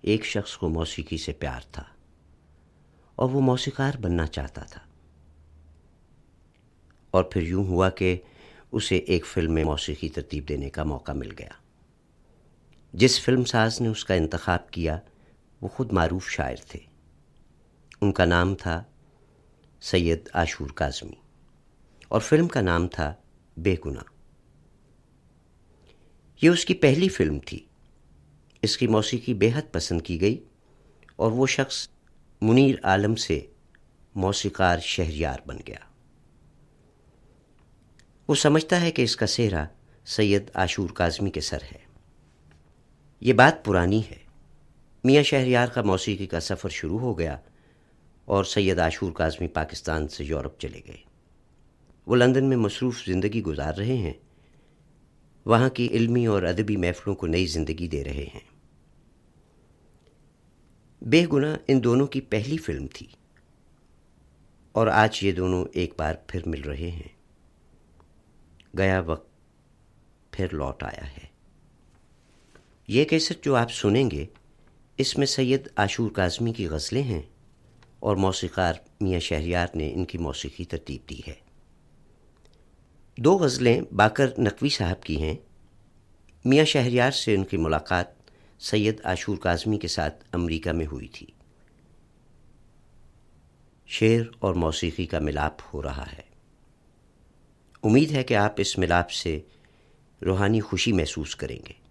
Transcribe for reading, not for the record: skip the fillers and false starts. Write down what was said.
ایک شخص کو موسیقی سے پیار تھا اور وہ موسیقار بننا چاہتا تھا، اور پھر یوں ہوا کہ اسے ایک فلم میں موسیقی ترتیب دینے کا موقع مل گیا۔ جس فلم ساز نے اس کا انتخاب کیا وہ خود معروف شاعر تھے۔ ان کا نام تھا سید عاشور کاظمی اور فلم کا نام تھا بے گناہ۔ یہ اس کی پہلی فلم تھی۔ اس کی موسیقی بے حد پسند کی گئی اور وہ شخص منیر عالم سے موسیقار شہریار بن گیا۔ وہ سمجھتا ہے کہ اس کا سہرا سید عاشور کاظمی کے سر ہے۔ یہ بات پرانی ہے۔ میاں شہریار کا موسیقی کا سفر شروع ہو گیا اور سید عاشور کاظمی پاکستان سے یورپ چلے گئے۔ وہ لندن میں مصروف زندگی گزار رہے ہیں، وہاں کی علمی اور ادبی محفلوں کو نئی زندگی دے رہے ہیں۔ بے گناہ ان دونوں کی پہلی فلم تھی اور آج یہ دونوں ایک بار پھر مل رہے ہیں۔ گیا وقت پھر لوٹ آیا ہے۔ یہ کیسٹ جو آپ سنیں گے اس میں سید عاشور کاظمی کی غزلیں ہیں اور موسیقار میاں شہریار نے ان کی موسیقی ترتیب دی ہے۔ دو غزلیں باقر نقوی صاحب کی ہیں۔ میاں شہریار سے ان کی ملاقات سید عاشور کاظمی کے ساتھ امریکہ میں ہوئی تھی۔ شعر اور موسیقی کا ملاپ ہو رہا ہے۔ امید ہے کہ آپ اس ملاپ سے روحانی خوشی محسوس کریں گے۔